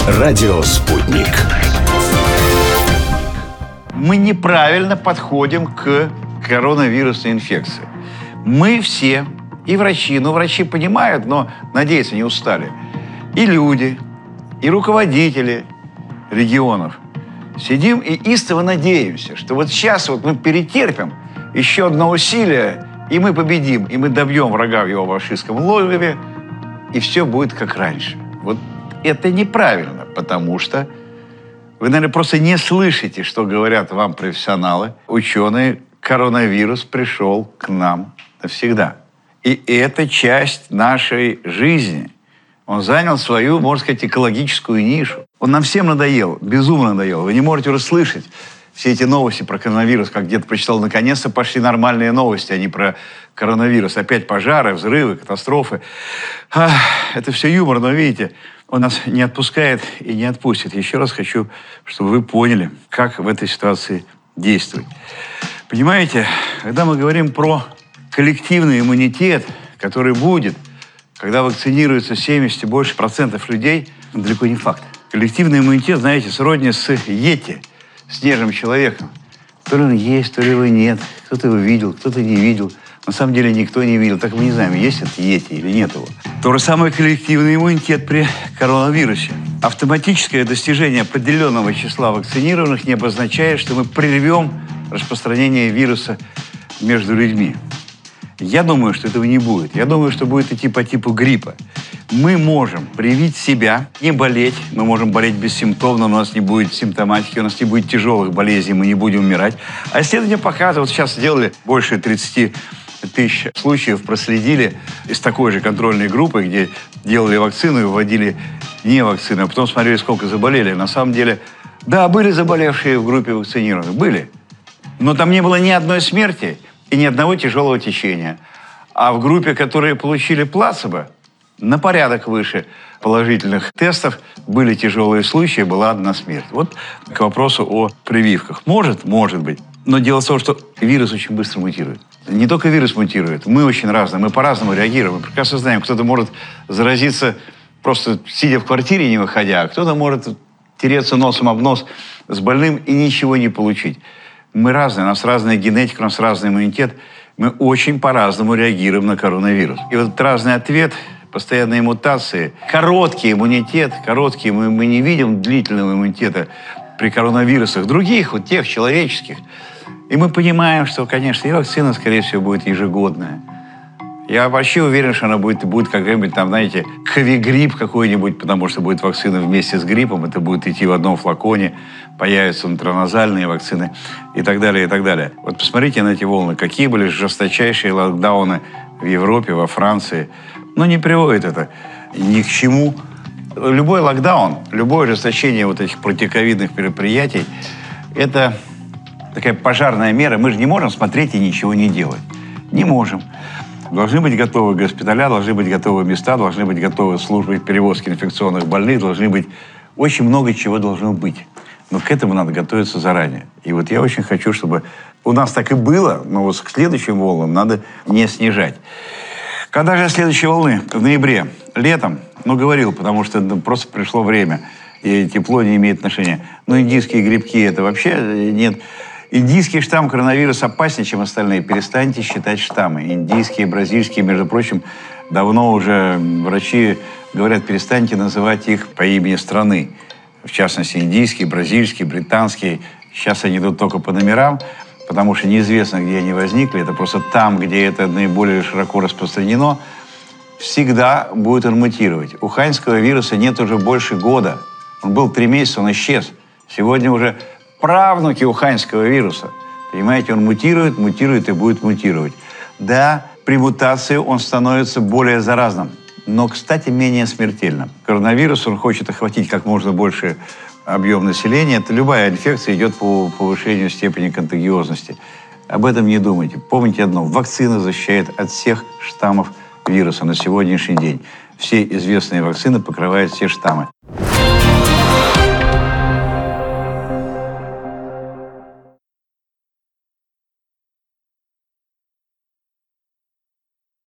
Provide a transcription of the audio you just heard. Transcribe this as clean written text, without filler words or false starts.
Радио «Спутник». Мы неправильно подходим к коронавирусной инфекции. Мы все, и врачи, врачи понимают, но, надеюсь, они устали, и люди, и руководители регионов. Сидим и истово надеемся, что вот сейчас вот мы перетерпим еще одно усилие, и мы победим, и мы добьем врага в его фашистском логове, и все будет как раньше. Вот это неправильно, потому что вы, наверное, просто не слышите, что говорят вам профессионалы, ученые. Коронавирус пришел к нам навсегда. И это часть нашей жизни. Он занял свою, можно сказать, экологическую нишу. Он нам всем надоел, безумно надоел. Вы не можете расслышать все эти новости про коронавирус, как где-то прочитал, наконец-то пошли нормальные новости, а не про коронавирус. Опять пожары, взрывы, катастрофы. Это все юмор, но видите, он нас не отпускает и не отпустит. Еще раз хочу, чтобы вы поняли, как в этой ситуации действовать. Понимаете, когда мы говорим про коллективный иммунитет, который будет, когда вакцинируется 70 и больше процентов людей, далеко не факт. Коллективный иммунитет, знаете, сродни с йети, снежным человеком. То ли он есть, то ли его нет. Кто-то его видел, кто-то не видел. На самом деле никто не видел. Так мы не знаем, есть это йети или нет его. То же самое коллективный иммунитет при коронавирусе. Автоматическое достижение определенного числа вакцинированных не обозначает, что мы прервем распространение вируса между людьми. Я думаю, что этого не будет. Я думаю, что будет идти по типу гриппа. Мы можем привить себя, не болеть. Мы можем болеть бессимптомно, но у нас не будет симптоматики, у нас не будет тяжелых болезней, мы не будем умирать. А исследования показывают, вот сейчас сделали больше 30 тысяч случаев, проследили из такой же контрольной группы, где делали вакцину и вводили не вакцину, а потом смотрели, сколько заболели. На самом деле, да, были заболевшие в группе вакцинированных, были. Но там не было ни одной смерти и ни одного тяжелого течения. А в группе, которые получили плацебо, на порядок выше положительных тестов были тяжелые случаи, была одна смерть. Вот к вопросу о прививках. Может быть. Но дело в том, что вирус очень быстро мутирует. Не только вирус мутирует, мы очень разные, мы по-разному реагируем. Мы прекрасно знаем, кто-то может заразиться просто сидя в квартире, не выходя, а кто-то может тереться носом об нос с больным и ничего не получить. Мы разные, у нас разная генетика, у нас разный иммунитет. Мы очень по-разному реагируем на коронавирус. И вот этот разный ответ, постоянные мутации, короткий иммунитет, мы не видим длительного иммунитета при коронавирусах, других, вот тех человеческих. И мы понимаем, что, конечно, и вакцина, скорее всего, будет ежегодная. Я вообще уверен, что она будет какой-нибудь там, знаете, ковигрипп какой-нибудь, потому что будет вакцина вместе с гриппом, это будет идти в одном флаконе, появятся интраназальные вакцины и так далее, и так далее. Вот посмотрите на эти волны, какие были жесточайшие локдауны в Европе, во Франции. Но не приводит это ни к чему. Любой локдаун, любое ожесточение вот этих противоковидных мероприятий – это такая пожарная мера. Мы же не можем смотреть и ничего не делать. Не можем. Должны быть готовы госпиталя, должны быть готовы места, должны быть готовы службы перевозки инфекционных больных, должны быть... Очень много чего должно быть. Но к этому надо готовиться заранее. И вот я очень хочу, чтобы у нас так и было, но вот к следующим волнам надо не снижать. Когда же следующие волны? В ноябре. Летом. Говорил, потому что просто пришло время. И тепло не имеет отношения. Но индийские грибки это вообще нет. Индийский штамм коронавируса опаснее, чем остальные. Перестаньте считать штаммы. Индийские, бразильские, между прочим, давно уже врачи говорят, перестаньте называть их по имени страны. В частности, индийский, бразильский, британский. Сейчас они идут только по номерам, потому что неизвестно, где они возникли. Это просто там, где это наиболее широко распространено, всегда будет он мутировать. Уханьского вируса нет уже больше года. Он был 3 месяца, он исчез. Сегодня уже правнуки уханьского вируса. Понимаете, он мутирует и будет мутировать. Да, при мутации он становится более заразным, но, кстати, менее смертельным. Коронавирус, он хочет охватить как можно больше объем населения. Это любая инфекция идет по повышению степени контагиозности. Об этом не думайте. Помните одно. Вакцина защищает от всех штаммов вируса на сегодняшний день. Все известные вакцины покрывают все штаммы.